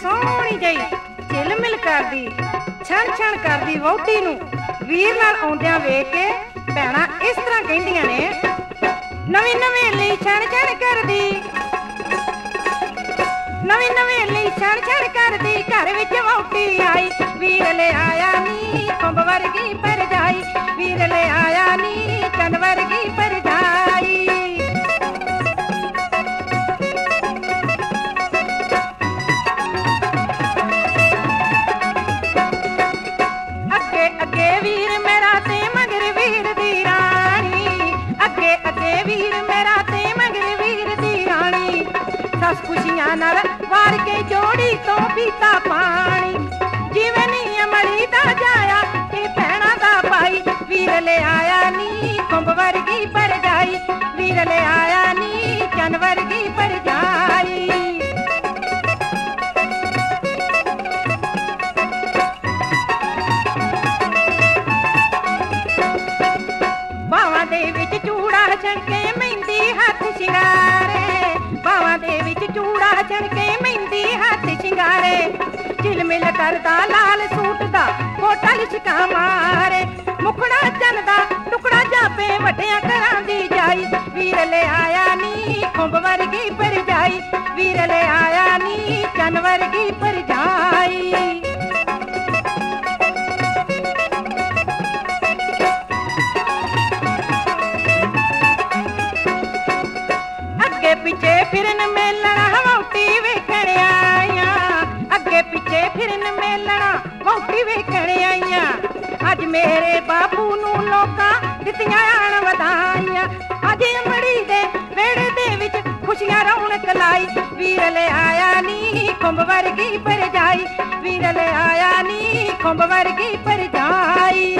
ਸੋਹਣੀ ਜਿਹੀ ਝਿਲਮਿਲ ਕਰਦੀ ਛਣ ਛਣ ਕਰਦੀ ਵਹੁਟੀ ਨੂੰ ਵੀਰ ਨਾਲ ਆਉਂਦਿਆਂ ਵੇਖ ਕੇ ਭੈਣਾਂ ਇਸ ਤਰ੍ਹਾਂ ਕਹਿੰਦੀਆਂ ਨੇ, ਨਵੀਂ ਨਵੇਲੀ ਛਣ ਛਣ ਕਰਦੀ, ਨਵੀਂ ਨਵੇਲੀ ਛਣ ਛਣ ਕਰਦੀ, ਘਰ ਵਿੱਚ ਵਹੁਟੀ ਆਈ, ਵੀਰ ਲੈ ਆਇਆ ਨੀ ਖੁੰਬ ਵਰਗੀ ਭਰਜਾਈ, ਵੀਰ ਲੈ ਆਇਆ ਨੀ ਚੰਨ ਵਰਗੀ ਭਰਜਾਈ। ਅੱਗੇ ਅੱਗੇ ਵੀਰ ਮੇਰਾ ਤੇ ਮਗਰ ਵੀਰ ਦੀ ਰਾਣੀ, ਅੱਗੇ ਅੱਗੇ ਵੀਰ ਮੇਰਾ ਤੇ ਮਗਰ ਵੀਰ ਦੀ ਰਾਣੀ, ਸੱਸ ਖੁਸ਼ੀਆਂ ਨਾਲ ਵਾਰ ਕੇ ਜੋੜੀ ਤੋਂ ਪੀਤਾ ਪਾਣੀ, ਜਿਵੇਂ ਨੀ ਅਮਲੀ ਦਾ ਜਾਇਆ ਕਿ ਭੈਣਾਂ ਦਾ ਭਾਈ, ਵੀਰ ਲੈ ਆਇਆ ਨੀ ਖੁੰਬ ਵਰਗੀ ਭਰਜਾਈ, ਵੀਰ ਲੈ ਆਇਆ ਨੀ ਚੰਨ ਵਰਗੀ ਭਰਜਾਈ। ਬਾਵਾਂ ਦੇ ਵਿੱਚ ਚੂੜਾ ਛਣਕੇ ਮਹਿੰਦੀ ਹੱਥ ਸ਼ਿੰਗਾਰੇ, ਬਾਵਾਂ ਦੇ ਵਿੱਚ ਚੂੜਾ ਛਣਕੇ ਮਹਿੰਦੀ ਹੱਥ ਸ਼ਿੰਗਾਰੇ, ਝਿਲਮਿਲ ਕਰਦਾ ਲਾਲ ਸੂਟ ਦਾ ਕੋਟਾ ਲਿਸ਼ਕਾ ਮਾਰੇ, ਮੁਖੜਾ ਚੰਨ ਦਾ ਟੁਕੜਾ ਜਾਪੇ ਵੱਡਿਆਂ ਘਰਾਂ ਦੀ ਜਾਈ, ਵੀਰ ਲੈ ਆਇਆ ਨੀ ਖੁੰਬ ਵਰਗੀ ਭਰਜਾਈ, ਵੀਰ ਲੈ ਆਇਆ ਨੀ ਚੰਨ ਵਰਗੀ ਭਰਜਾਈ। ਅੱਗੇ ਪਿੱਛੇ ਫਿਰਨ ਮੇਲਣਾ ਵਹੁਟੀ ਵੇਖਣ ਆਈਆਂ, ਅੱਗੇ ਪਿੱਛੇ ਫਿਰਨ ਮੇਲਣਾ ਵਹੁਟੀ ਵੇਖਣ ਆਈਆਂ, ਅੱਜ ਮੇਰੇ ਬਾਪੂ ਨੂੰ ਲੋਕਾਂ ਦਿੱਤੀਆਂ ਆਣ ਵਧਾਈਆਂ, ਅੱਜ ਅਮੜੀ ਦੇ ਵਿਹੜੇ ਦੇ ਵਿੱਚ ਖੁਸ਼ੀਆਂ ਰੌਣਕ ਲਾਈ, ਵੀਰ ਲੈ ਆਇਆ ਨੀ ਖੁੰਬ ਵਰਗੀ ਭਰਜਾਈ, ਵੀਰ ਲੈ ਆਇਆ ਨੀ ਖੁੰਬ ਵਰਗੀ ਭਰਜਾਈ।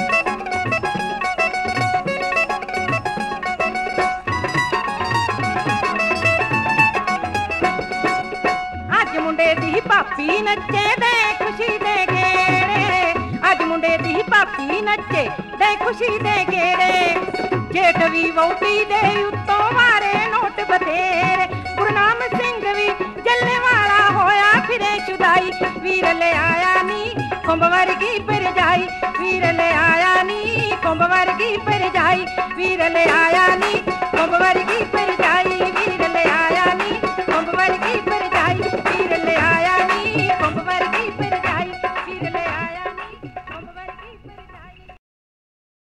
ਮੁੰਡੇ ਦੀ ਭਾਪੀ ਨੱਚੇ ਦੇ ਖੁਸ਼ੀ ਦੇ ਗੇੜੇ, ਅੱਜ ਮੁੰਡੇ ਦੀ ਭਾਪੀ ਨੱਚੇ ਦੇ ਖੁਸ਼ੀ ਦੇ ਗੇੜੇ, ਜੇਠ ਵੀ ਵਹੁਟੀ ਦੇ ਉੱਤੋਂ ਮਾਰੇ ਨੋਟ ਬਥੇਰੇ, ਗੁਰਨਾਮ ਸਿੰਘ ਵੀ ਜੱਲੇ ਵਾਲਾ ਹੋਇਆ ਫਿਰੇ ਸ਼ੁਦਾਈ, ਵੀਰ ਲੈ ਆਇਆ ਨੀ ਖੁੰਬ ਵਰਗੀ ਭਰਜਾਈ, ਵੀਰ ਲੈ ਆਇਆ ਨੀ ਖੁੰਬ ਵਰਗੀ ਭਰਜਾਈ, ਵੀਰ ਲੈ ਆਇਆ ਨੀ ਖੁੰਬ ਵਰਗੀ